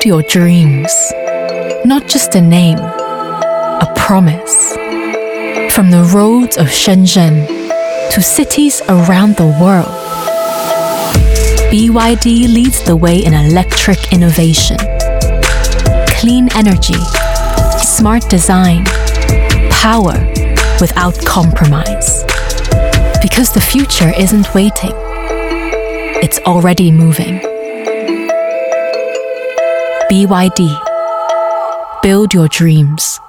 your dreams. Not just a name, a promise. From the roads of Shenzhen to cities around the world, BYD leads the way in electric innovation. Clean energy, smart design, power without compromise. Because the future isn't waiting, it's already moving. BYD. Build your dreams.